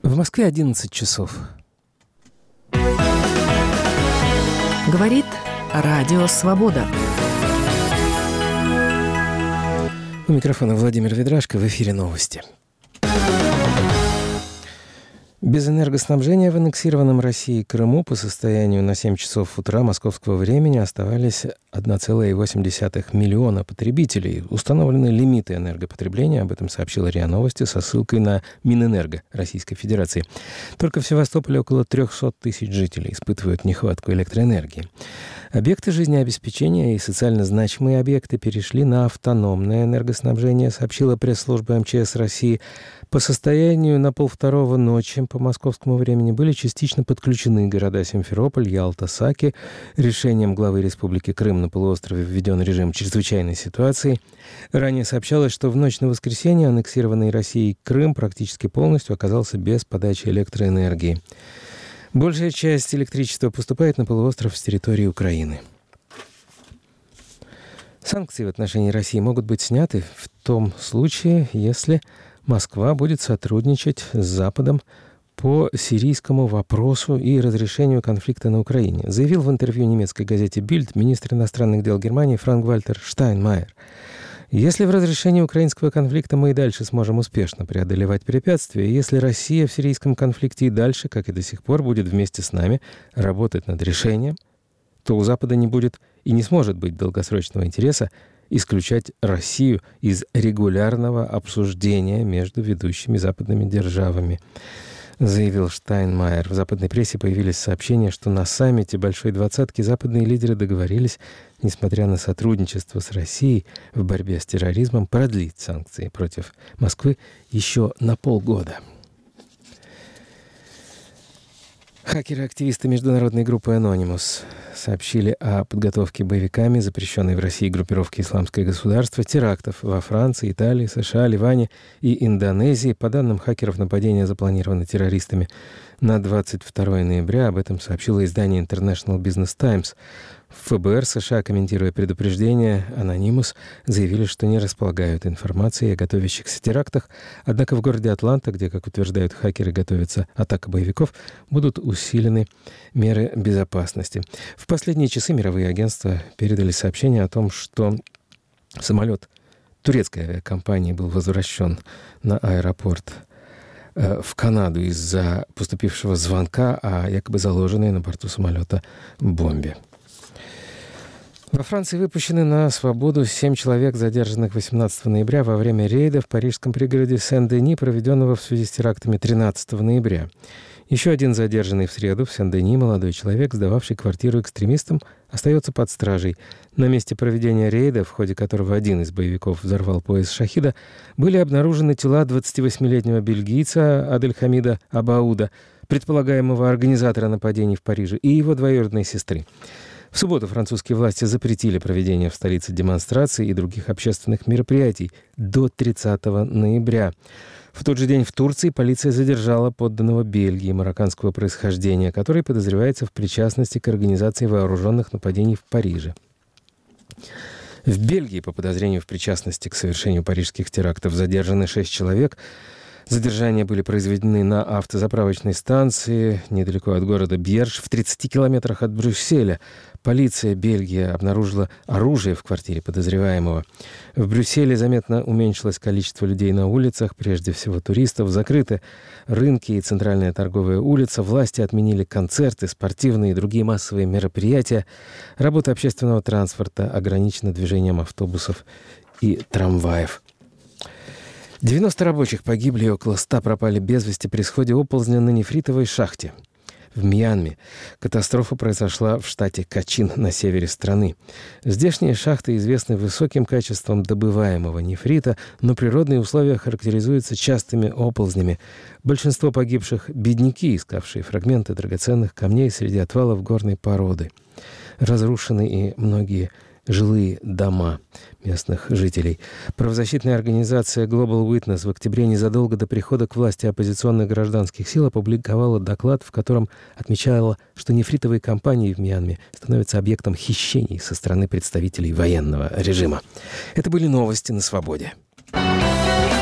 В Москве 11 часов. Говорит Радио Свобода. У микрофона Владимир Ведрашко, в эфире новости. Без энергоснабжения в аннексированном Россией Крыму по состоянию на 7 часов утра московского времени оставались 1,8 миллиона потребителей. Установлены лимиты энергопотребления, об этом сообщила РИА Новости со ссылкой на Минэнерго Российской Федерации. Только в Севастополе около 300 тысяч жителей испытывают нехватку электроэнергии. Объекты жизнеобеспечения и социально значимые объекты перешли на автономное энергоснабжение, сообщила пресс-служба МЧС России. По состоянию на 1:30 ночи по московскому времени были частично подключены города Симферополь, Ялта, Саки. Решением главы Республики Крым на полуострове введен режим чрезвычайной ситуации. Ранее сообщалось, что в ночь на воскресенье аннексированный Россией Крым практически полностью оказался без подачи электроэнергии. Большая часть электричества поступает на полуостров с территории Украины. Санкции в отношении России могут быть сняты в том случае, если Москва будет сотрудничать с Западом по сирийскому вопросу и разрешению конфликта на Украине, заявил в интервью немецкой газете «Бильд» министр иностранных дел Германии Франк-Вальтер Штайнмайер. Если в разрешении украинского конфликта мы и дальше сможем успешно преодолевать препятствия, если Россия в сирийском конфликте и дальше, как и до сих пор, будет вместе с нами работать над решением, то у Запада не будет и не сможет быть долгосрочного интереса исключать Россию из регулярного обсуждения между ведущими западными державами, заявил Штайнмайер. В западной прессе появились сообщения, что на саммите Большой Двадцатки западные лидеры договорились, несмотря на сотрудничество с Россией в борьбе с терроризмом, продлить санкции против Москвы еще на полгода. Хакеры-активисты международной группы Anonymous сообщили о подготовке боевиками запрещенной в России группировки «Исламское государство» терактов во Франции, Италии, США, Ливане и Индонезии. По данным хакеров, нападение запланировано террористами на 22 ноября. Об этом сообщило издание International Business Times. В ФБР США, комментируя предупреждение, Anonymous заявили, что не располагают информацией о готовящихся терактах. Однако в городе Атланта, где, как утверждают хакеры, готовится атака боевиков, будут усилены меры безопасности. В последние часы мировые агентства передали сообщение о том, что самолет турецкой авиакомпании был возвращен на аэропорт в Канаду из-за поступившего звонка о якобы заложенной на борту самолета бомбе. Во Франции выпущены на свободу 7 человек, задержанных 18 ноября во время рейда в парижском пригороде Сен-Дени, проведенного в связи с терактами 13 ноября. Еще один задержанный в среду в Сен-Дени молодой человек, сдававший квартиру экстремистам, остается под стражей. На месте проведения рейда, в ходе которого один из боевиков взорвал пояс шахида, были обнаружены тела 28-летнего бельгийца Адельхамида Абауда, предполагаемого организатора нападений в Париже, и его двоюродной сестры. В субботу французские власти запретили проведение в столице демонстраций и других общественных мероприятий до 30 ноября. В тот же день в Турции полиция задержала подданного Бельгии марокканского происхождения, который подозревается в причастности к организации вооруженных нападений в Париже. В Бельгии по подозрению в причастности к совершению парижских терактов задержаны 6 человек. Задержания были произведены на автозаправочной станции недалеко от города Бьерш, в 30 километрах от Брюсселя. Полиция Бельгии обнаружила оружие в квартире подозреваемого. В Брюсселе заметно уменьшилось количество людей на улицах, прежде всего туристов. Закрыты рынки и центральная торговая улица. Власти отменили концерты, спортивные и другие массовые мероприятия. Работа общественного транспорта ограничена движением автобусов и трамваев. 90 рабочих погибли и около 100 пропали без вести при сходе оползня на нефритовой шахте в Мьянме. Катастрофа произошла в штате Качин на севере страны. Здешние шахты известны высоким качеством добываемого нефрита, но природные условия характеризуются частыми оползнями. Большинство погибших – бедняки, искавшие фрагменты драгоценных камней среди отвалов горной породы. Разрушены и многие жилые дома местных жителей. Правозащитная организация Global Witness в октябре, незадолго до прихода к власти оппозиционных гражданских сил, опубликовала доклад, в котором отмечала, что нефритовые компании в Мьянме становятся объектом хищений со стороны представителей военного режима. Это были новости на свободе.